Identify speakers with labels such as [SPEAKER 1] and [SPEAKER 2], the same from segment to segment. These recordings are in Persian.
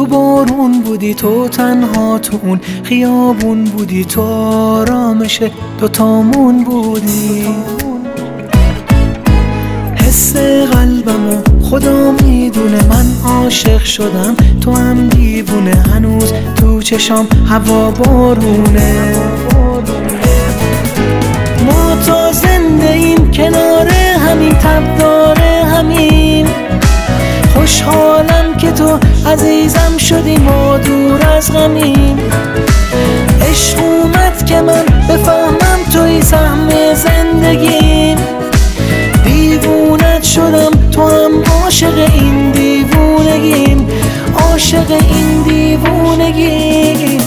[SPEAKER 1] تو بارون بودی، تو تنها تو اون خیابون بودی، تو آرامش دوتامون بودی. حس قلبمو خدا میدونه، من عاشق شدم تو هم دیوونه، هنوز تو چشام هوا بارونه. ما تا زنده ایم کنار همین، تب داره همین. خوشحالم که تو عزیزم شدی، ما دور از غمیم. عشق اومد که من بفهمم توی سهم زندگیم. دیوونت شدم، تو هم عاشق این دیوونگیم، عاشق این دیوونگیم.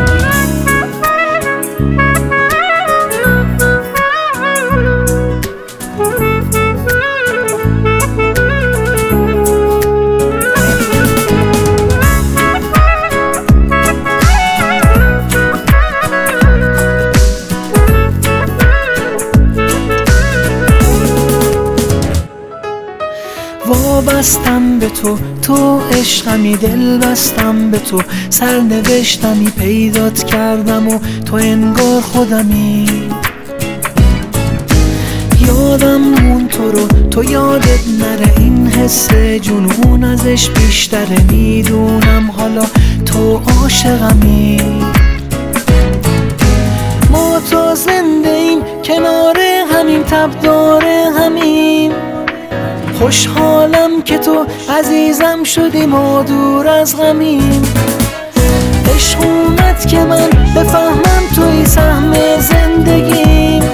[SPEAKER 1] وابستم به تو، تو عشقمی، دل بستم به تو، سرنوشتمی، پیدات کردم و تو انگار خودمی. یادم مون تو رو، تو یادت نره، این حس جنون ازش بیشتره. میدونم حالا تو عاشقمی. ما تا زنده ایم کنار همین، تب داره همین. خوشحالم که تو عزیزم شدی، ما دور از غمیم. عشق اومد که من بفهمم توی سهم زندگیم.